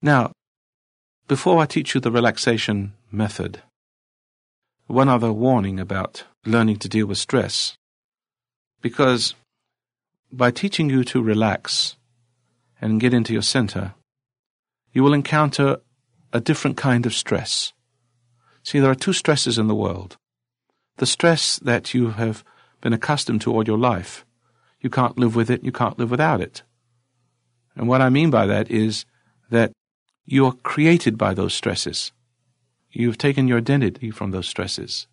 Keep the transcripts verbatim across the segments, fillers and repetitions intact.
Now, before I teach you the relaxation method, one other warning about learning to deal with stress, because by teaching you to relax and get into your center, you will encounter a different kind of stress. See, there are two stresses in the world. The stress that you have been accustomed to all your life. You can't live with it, you can't live without it. And what I mean by that is that you are created by those stresses. You've taken your identity from those stresses.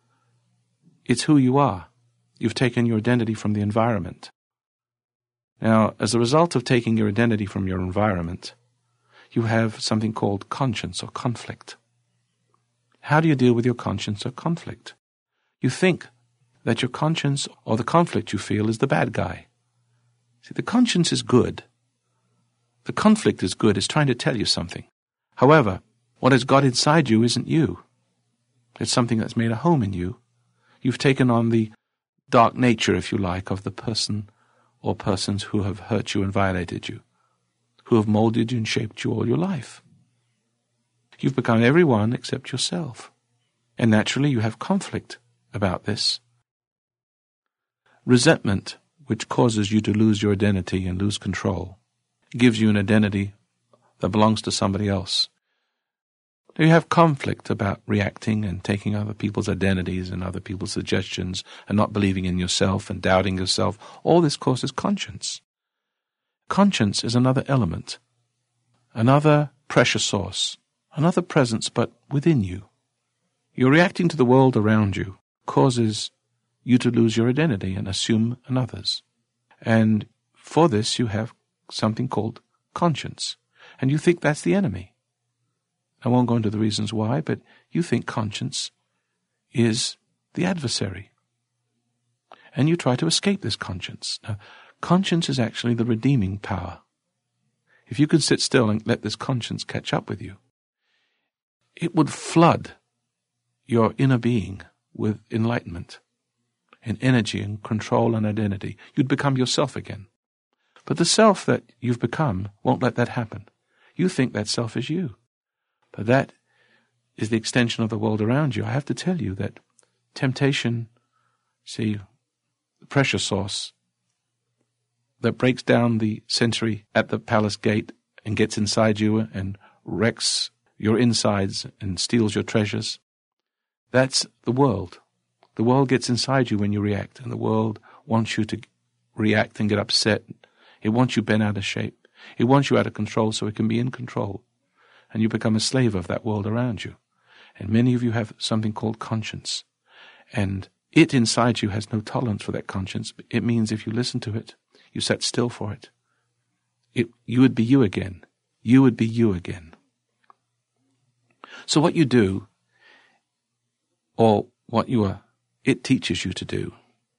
It's who you are. You've taken your identity from the environment. Now, as a result of taking your identity from your environment, you have something called conscience or conflict. How do you deal with your conscience or conflict? You think that your conscience or the conflict you feel is the bad guy. See, the conscience is good. The conflict is good. It's trying to tell you something. However, what has got inside you isn't you. It's something that's made a home in you. You've taken on the dark nature, if you like, of the person or persons who have hurt you and violated you, who have molded you and shaped you all your life. You've become everyone except yourself. And naturally you have conflict about this. Resentment, which causes you to lose your identity and lose control, gives you an identity that belongs to somebody else. You have conflict about reacting and taking other people's identities and other people's suggestions and not believing in yourself and doubting yourself. All this causes conscience. Conscience is another element, another pressure source, another presence but within you. Your reacting to the world around you causes you to lose your identity and assume another's. And for this you have something called conscience. And you think that's the enemy. I won't go into the reasons why, but you think conscience is the adversary. And you try to escape this conscience. Now, conscience is actually the redeeming power. If you could sit still and let this conscience catch up with you, it would flood your inner being with enlightenment and energy and control and identity. You'd become yourself again. But the self that you've become won't let that happen. You think that self is you. But that is the extension of the world around you. I have to tell you that temptation, see, the pressure source that breaks down the sentry at the palace gate and gets inside you and wrecks your insides and steals your treasures, that's the world. The world gets inside you when you react, and the world wants you to react and get upset. It wants you bent out of shape. It wants you out of control so it can be in control. And you become a slave of that world around you. And many of you have something called conscience. And it inside you has no tolerance for that conscience. It means if you listen to it, you sat still for it, it you would be you again. You would be you again. So what you do, or what you are, it teaches you to do,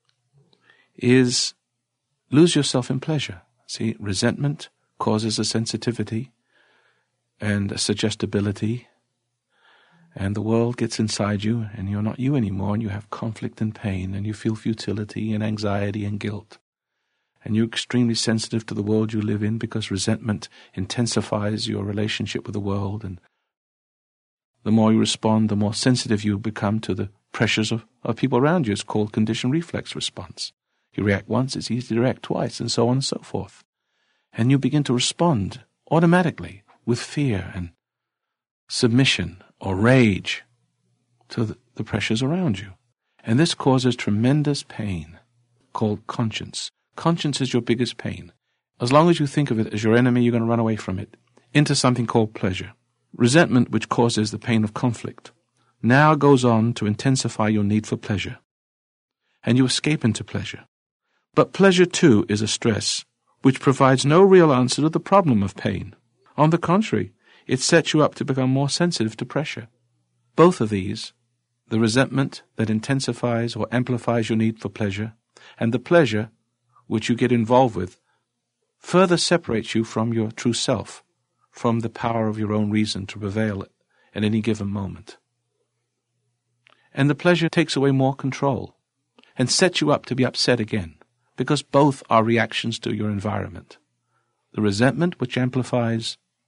is lose yourself in pleasure. See, resentment causes a sensitivity and a suggestibility, and the world gets inside you, and you're not you anymore, and you have conflict and pain, and you feel futility and anxiety and guilt. And you're extremely sensitive to the world you live in because resentment intensifies your relationship with the world, and the more you respond, the more sensitive you become to the pressures of, of people around you. It's called conditioned reflex response. You react once, it's easy to react twice, and so on and so forth. And you begin to respond automatically with fear and submission or rage to the, the pressures around you. And this causes tremendous pain called conscience. Conscience is your biggest pain. As long as you think of it as your enemy, you're going to run away from it into something called pleasure. Resentment, which causes the pain of conflict, now goes on to intensify your need for pleasure. And you escape into pleasure. But pleasure, too, is a stress which provides no real answer to the problem of pain. On the contrary, it sets you up to become more sensitive to pressure. Both of these, the resentment that intensifies or amplifies your need for pleasure, and the pleasure which you get involved with, further separates you from your true self, from the power of your own reason to prevail at any given moment. And the pleasure takes away more control and sets you up to be upset again, because both are reactions to your environment. The resentment, which amplifies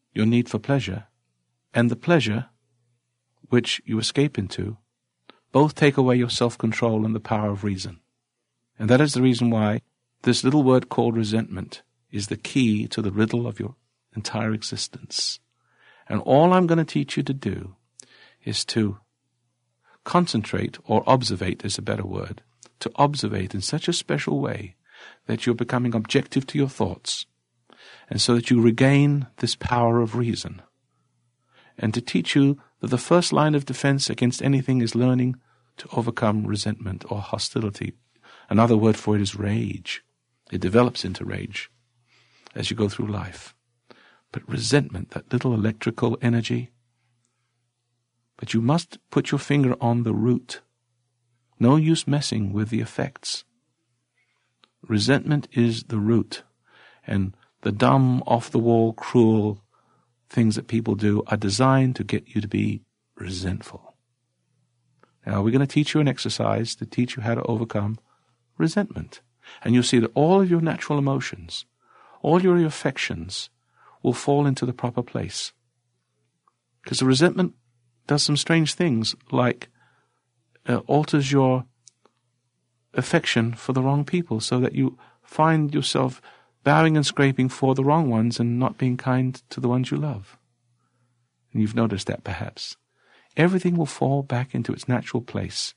your need for pleasure, and the pleasure which you escape into, both take away your self-control and the power of reason. And that is the reason why this little word called resentment is the key to the riddle of your entire existence. And all I'm going to teach you to do is to concentrate, or observate is a better word, to observate in such a special way that you're becoming objective to your thoughts, and so that you regain this power of reason. And to teach you that the first line of defense against anything is learning to overcome resentment or hostility. Another word for it is rage. It develops into rage as you go through life. But resentment, that little electrical energy, but you must put your finger on the root. No use messing with the effects. Resentment is the root, and the dumb, off-the-wall, cruel things that people do are designed to get you to be resentful. Now, we're going to teach you an exercise to teach you how to overcome resentment. And you'll see that all of your natural emotions, all your affections, will fall into the proper place. Because the resentment does some strange things, like uh, alters your affection for the wrong people, so that you find yourself bowing and scraping for the wrong ones and not being kind to the ones you love. And you've noticed that perhaps. Everything will fall back into its natural place.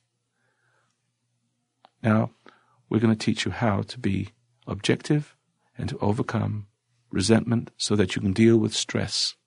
Now, we're going to teach you how to be objective and to overcome resentment so that you can deal with stress